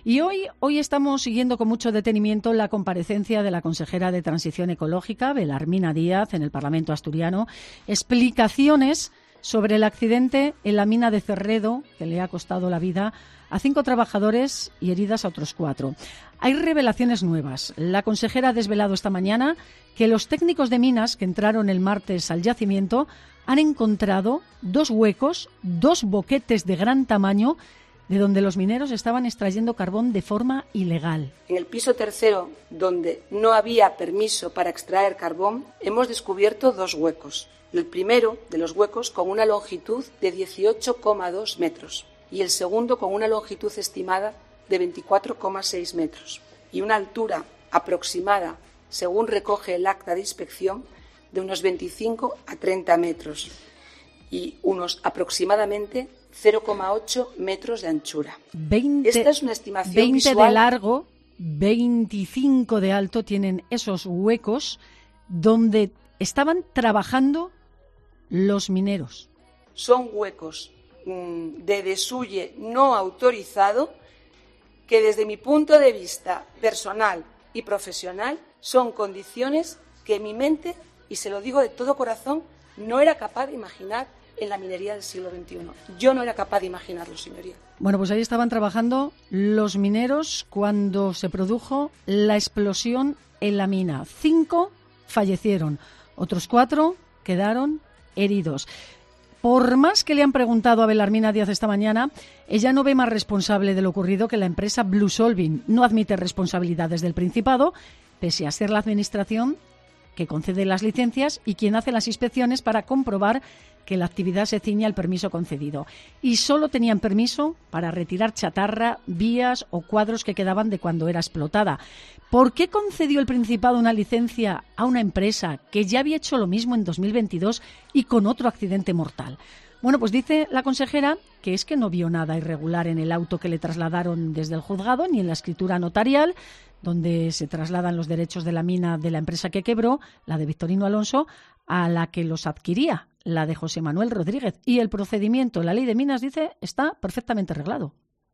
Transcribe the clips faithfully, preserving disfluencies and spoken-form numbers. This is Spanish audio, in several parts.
Y hoy, hoy estamos siguiendo con mucho detenimiento la comparecencia de la consejera de Transición Ecológica, Belarmina Díaz, en el Parlamento asturiano. Explicaciones sobre el accidente en la mina de Cerredo, que le ha costado la vida a cinco trabajadores y heridas a otros cuatro. Hay revelaciones nuevas. La consejera ha desvelado esta mañana que los técnicos de minas que entraron el martes al yacimiento han encontrado dos huecos, dos boquetes de gran tamaño, de donde los mineros estaban extrayendo carbón de forma ilegal. En el piso tercero, donde no había permiso para extraer carbón, hemos descubierto dos huecos. El primero de los huecos con una longitud de dieciocho coma dos metros y el segundo con una longitud estimada de veinticuatro coma seis metros y una altura aproximada, según recoge el acta de inspección, de unos veinticinco a treinta metros y unos aproximadamente cero coma ocho metros de anchura. veinte, Esta es una estimación veinte visual. de largo, veinticinco de alto tienen esos huecos donde estaban trabajando los mineros. Son huecos mmm, de desulle no autorizado que desde mi punto de vista personal y profesional son condiciones que mi mente, y se lo digo de todo corazón, no era capaz de imaginar en la minería del siglo veintiuno. Yo no era capaz de imaginarlo, señoría. Bueno, pues ahí estaban trabajando los mineros cuando se produjo la explosión en la mina. Cinco fallecieron, otros cuatro quedaron heridos. Por más que le han preguntado a Belarmina Díaz esta mañana, ella no ve más responsable de lo ocurrido que la empresa Blue Solving. No admite responsabilidades del Principado, pese a ser la administración que concede las licencias y quien hace las inspecciones para comprobar que la actividad se ciña al permiso concedido. Y solo tenían permiso para retirar chatarra, vías o cuadros que quedaban de cuando era explotada. ¿Por qué concedió el Principado una licencia a una empresa que ya había hecho lo mismo en dos mil veintidós y con otro accidente mortal? Bueno, pues dice la consejera que es que no vio nada irregular en el auto que le trasladaron desde el juzgado ni en la escritura notarial, donde se trasladan los derechos de la mina de la empresa que quebró, la de Victorino Alonso, a la que los adquiría, la de José Manuel Rodríguez. Y el procedimiento, la ley de minas, dice, está perfectamente reglado.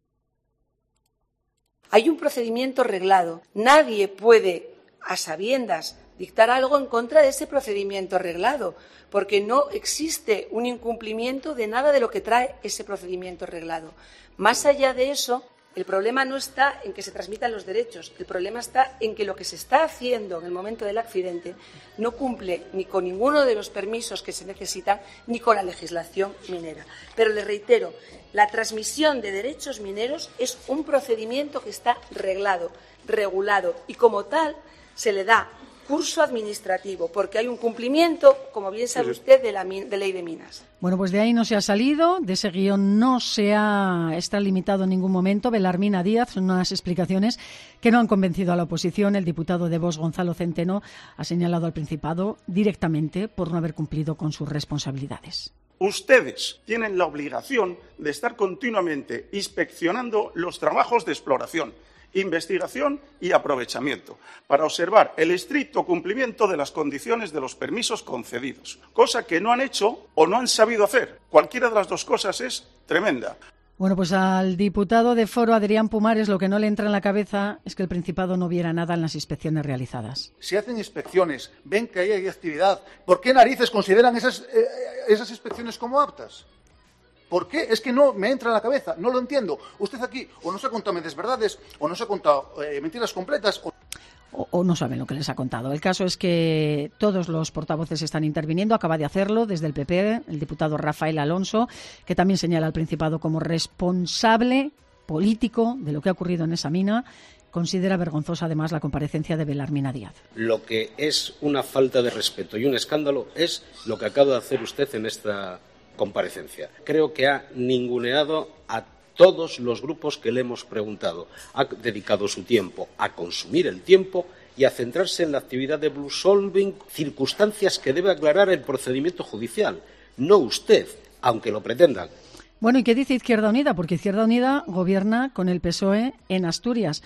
Hay un procedimiento reglado. Nadie puede, a sabiendas, dictar algo en contra de ese procedimiento reglado, porque no existe un incumplimiento de nada de lo que trae ese procedimiento reglado. Más allá de eso, el problema no está en que se transmitan los derechos, el problema está en que lo que se está haciendo en el momento del accidente no cumple ni con ninguno de los permisos que se necesitan ni con la legislación minera. Pero le reitero, la transmisión de derechos mineros es un procedimiento que está reglado, regulado y como tal se le da curso administrativo, porque hay un cumplimiento, como bien sabe usted, de la de ley de minas. Bueno, pues de ahí no se ha salido, de ese guión no se ha extralimitado en ningún momento. Belarmina Díaz, son unas explicaciones que no han convencido a la oposición. El diputado de Vox, Gonzalo Centeno, ha señalado al Principado directamente por no haber cumplido con sus responsabilidades. Ustedes tienen la obligación de estar continuamente inspeccionando los trabajos de exploración, investigación y aprovechamiento, para observar el estricto cumplimiento de las condiciones de los permisos concedidos, cosa que no han hecho o no han sabido hacer. Cualquiera de las dos cosas es tremenda. Bueno, pues al diputado de Foro, Adrián Pumares, lo que no le entra en la cabeza es que el Principado no viera nada en las inspecciones realizadas. Si hacen inspecciones, ven que ahí hay actividad, ¿por qué narices consideran esas, eh, esas inspecciones como aptas? ¿Por qué? Es que no me entra en la cabeza, no lo entiendo. Usted aquí o nos ha contado desverdades o nos ha contado eh, mentiras completas. O... O, o no saben lo que les ha contado. El caso es que todos los portavoces están interviniendo. Acaba de hacerlo desde el P P, el diputado Rafael Alonso, que también señala al Principado como responsable político de lo que ha ocurrido en esa mina. Considera vergonzosa además la comparecencia de Belarmina Díaz. Lo que es una falta de respeto y un escándalo es lo que acaba de hacer usted en esta comparecencia. Creo que ha ninguneado a todos los grupos que le hemos preguntado. Ha dedicado su tiempo a consumir el tiempo y a centrarse en la actividad de Blue Solving, circunstancias que debe aclarar el procedimiento judicial, no usted, aunque lo pretendan. Bueno, ¿y qué dice Izquierda Unida? Porque Izquierda Unida gobierna con el P S O E en Asturias.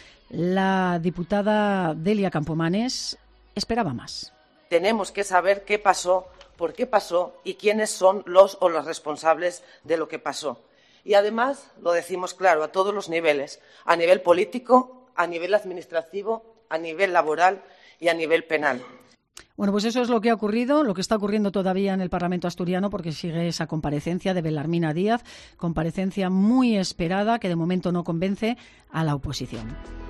La diputada Delia Campomanes esperaba más. Tenemos que saber qué pasó, por qué pasó y quiénes son los o las responsables de lo que pasó. Y además, lo decimos claro, a todos los niveles, a nivel político, a nivel administrativo, a nivel laboral y a nivel penal. Bueno, pues eso es lo que ha ocurrido, lo que está ocurriendo todavía en el Parlamento asturiano, porque sigue esa comparecencia de Belarmina Díaz, comparecencia muy esperada que de momento no convence a la oposición.